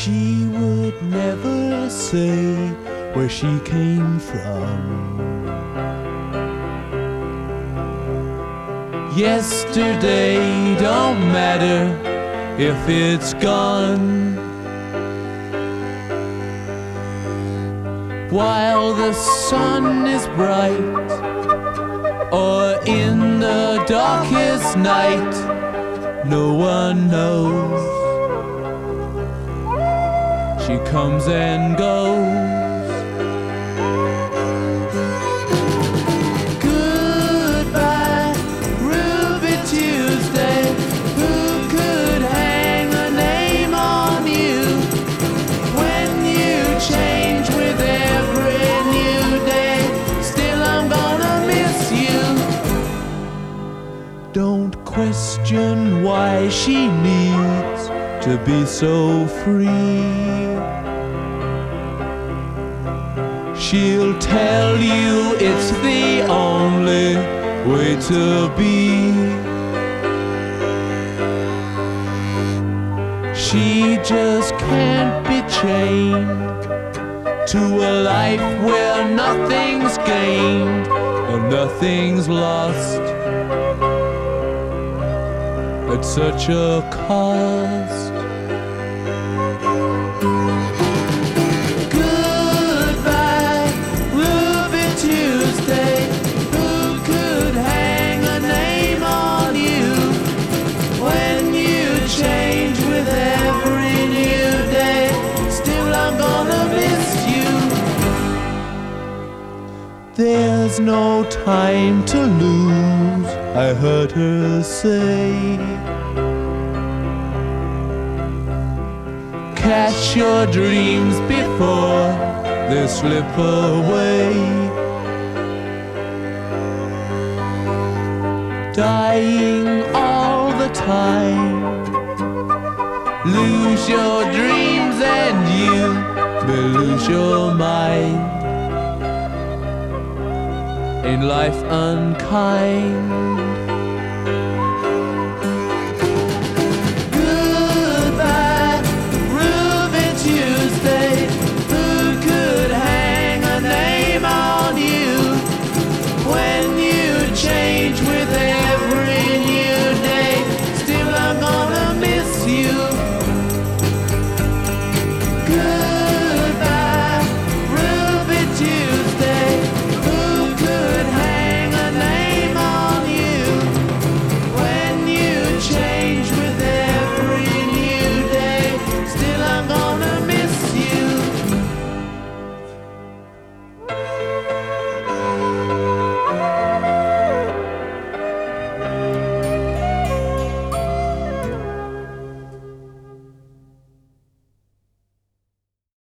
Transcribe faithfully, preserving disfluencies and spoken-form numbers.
She would never say where she came from. Yesterday don't matter if it's gone. While the sun is bright, or in the darkest night, no one knows. She comes and goes. Goodbye, Ruby Tuesday. Who could hang a name on you when you change with every new day? Still, I'm gonna miss you. Don't question why she needs to be so free. She'll tell you it's the only way to be. She just can't be chained to a life where nothing's gained and nothing's lost at such a cost. There's no time to lose, I heard her say. Catch your dreams before they slip away. Dying all the time, lose your dreams and you may lose your mind. In life unkind.